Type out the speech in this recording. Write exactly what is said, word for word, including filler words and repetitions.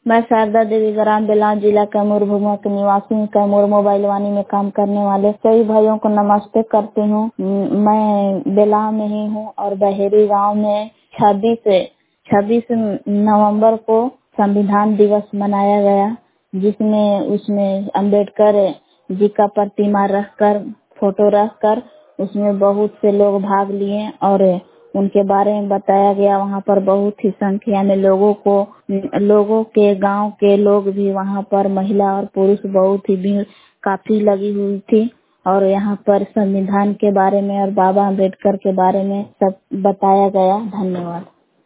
मैं शारदा देवी ग्राम बेलान जिला कैमूर भूमा के निवासी हूँ। कैमूर मोबाइल वानी में काम करने वाले सभी भाइयों को नमस्ते करती हूँ। मैं बेला में ही हूँ और बहेरी गांव में छब्बीस छब्बीस नवंबर को संविधान दिवस मनाया गया, जिसमें उसमें अम्बेडकर जी का प्रतिमा रखकर फोटो रखकर उसमें बहुत से लोग भाग लिए और उनके बारे में बताया गया। वहाँ पर बहुत ही संख्या में लोगों को लोगों के गांव के लोग भी वहाँ पर महिला और पुरुष बहुत ही भीड़ काफी लगी हुई थी और यहाँ पर संविधान के बारे में और बाबा अम्बेडकर के बारे में सब बताया गया। धन्यवाद।